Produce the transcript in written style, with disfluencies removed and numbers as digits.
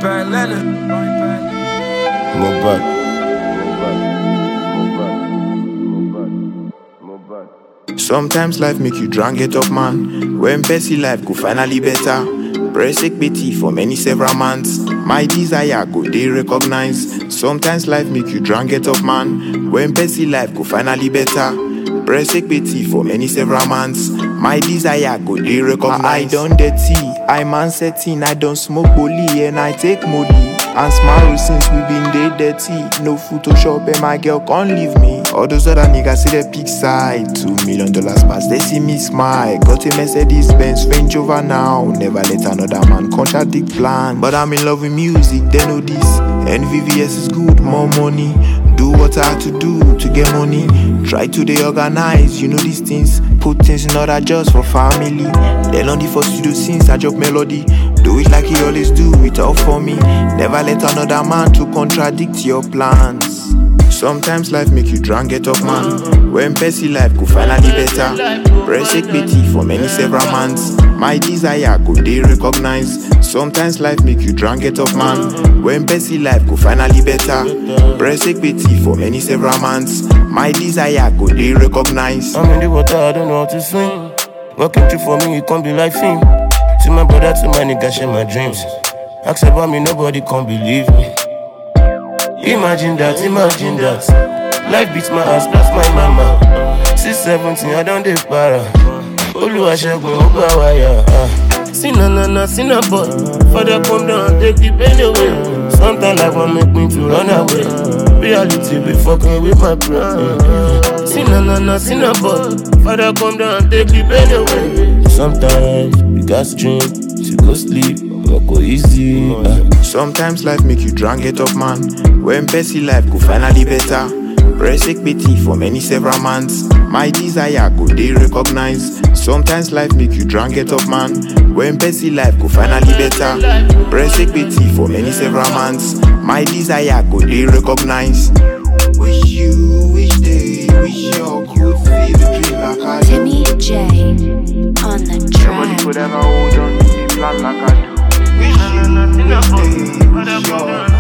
bad Leonard. More back. Sometimes life make you drunk get up, man. When Bessie life go finally better. Press betty for many several months. My desire go they recognize. Sometimes life make you drunk get up, man. When Bessie life go finally better. Press betty for many several months. My desire go they recognize. I don't dirty, I man setting. I don't smoke bully and I take molly. And smile since we been dirty. No Photoshop and my girl can't leave me. All those other niggas see the peak side. $2 million pass, they see me smile. Got a Mercedes Benz, Range Rover now. Never let another man contradict plan. But I'm in love with music, they know this. NVVS is good, more money. Do what I have to do to get money. Try to they organize, you know these things. Put things in order just for family. Then on the first studio since I drop melody. Do it like he always do, it all for me. Never let another man to contradict your plans. Sometimes life make you drunk get up, man. When Bessie life go finally better. Press betty for many several months. My desire go they recognize. Sometimes life make you drunk get up, man. When Bessie life go finally better. Press betty for many several months. My desire go they recognize. I'm in the water, I don't know how to swim. Walking through for me, it can't be like film. To my brother, to my nigga, share my dreams. Ask about me, nobody can believe me. Imagine that. Life beats my ass, plus my mama. 617, I don't dey para. Oluwasegun, Ogwawaya. Sinna, but father come down, take the pain away. Sometimes life won't make me to run away. Reality be fucking with my brain. Sinna, but father come down, take the pain away. Sometimes you got dream, to go sleep, go easy. Sometimes life make you drunk get up, man. When Bessie life go finally better. Press betty for many several months. My desire go they recognize. Sometimes life make you drunk get up, man. When Bessie life go finally better. Press betty for many several months. My desire go they recognize. Wish day, wish your could feel the dream like I do. Timmy J on the Nobody could track. ever hold on to the plan like I do. Wish day, wish your